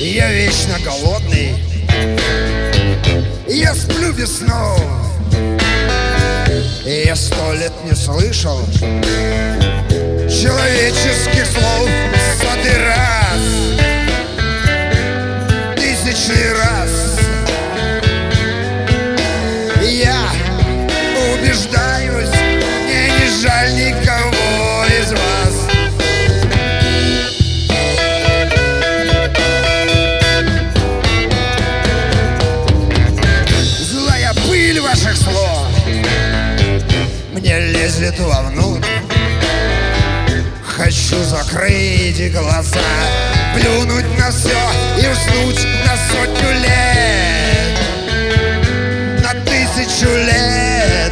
Я вечно голодный, я сплю без снов. Я 100 лет не слышал человеческих слов. 100-й раз, 1000-й раз я убеждаюсь, мне не жаль никого из вас. Злая пыль ваших слов мне лезет вовнутрь. Хочу закрыть глаза, плюнуть на все и уснуть на 100 лет, на 1000 лет.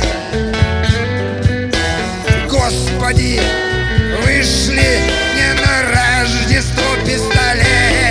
Господи, вышли не на Рождество пистолет.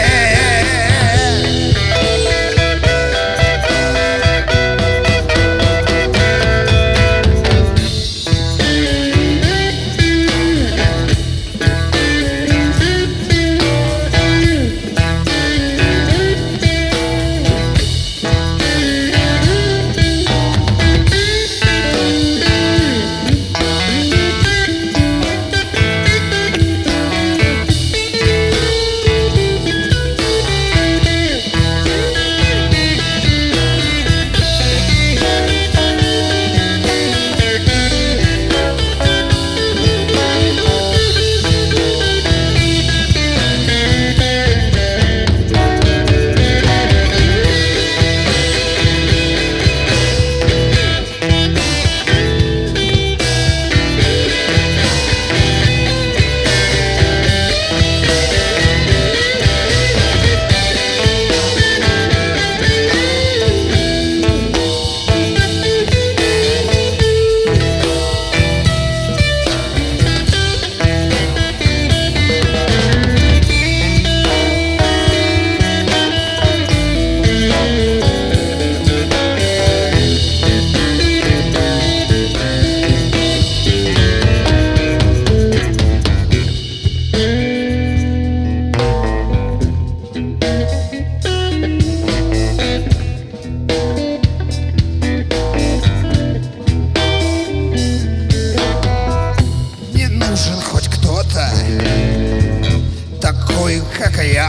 Такой, как я,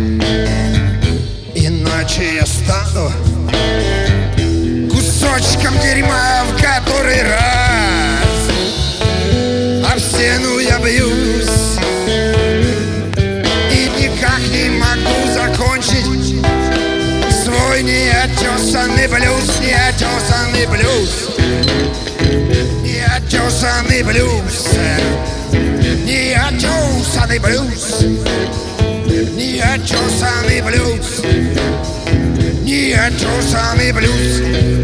иначе я стану кусочком дерьма в который раз. Об стену я бьюсь и никак не могу закончить свой неотесанный блюз, неотесанный блюз, неотесанный блюз. Неотесанный блюз, неотесанный блюз, неотесанный блюз.